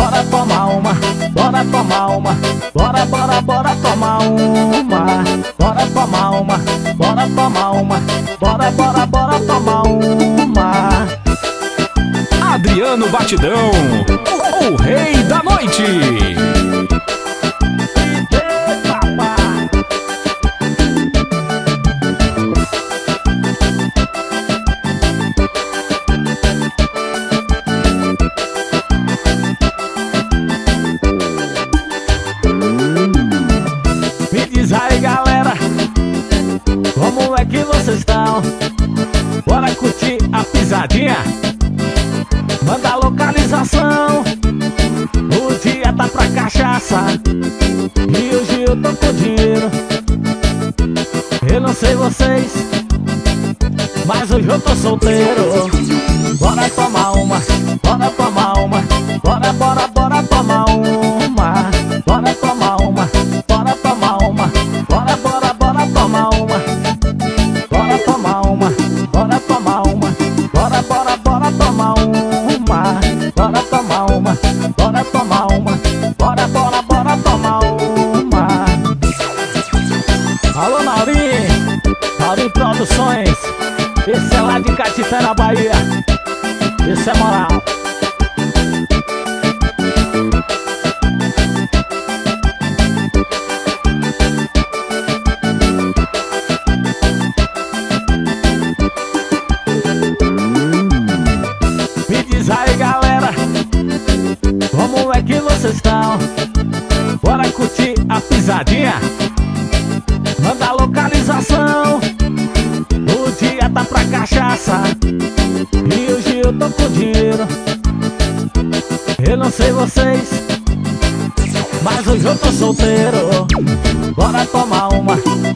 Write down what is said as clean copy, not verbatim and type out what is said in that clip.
bora tomar uma, bora tomar uma, bora, bora, bora tomar uma, bora tomar uma, bora tomar uma, bora, bora, bora tomar uma. Adriano Batidão, o rei da noite. Me diz aí, galera, como é que vocês estão? Bora curtir a pisadinha? Manda a localização. O dia tá pra cachaça e hoje eu tô com dinheiro. Eu não sei vocês, mas hoje eu tô solteiro. Bora tomar uma, bora tomar uma, bora, bora, bora tomar uma, bora tomar uma, bora tomar uma, bora, bora, bora tomar uma, bora tomar uma, bora tomar uma, bora, bora, bora tomar uma, bora tomar uma, bora tomar uma, bora, bora, bora tomar uma. Alô, Naurim, Naurim Produções, esse é lá de Catité, na Bahia, esse é moral. Me diz aí, galera, como é que vocês estão? Bora curtir a pisadinha? Manda a localização. O dia tá pra cachaça e hoje eu tô com dinheiro. Eu não sei vocês, mas hoje eu tô solteiro. Bora tomar uma,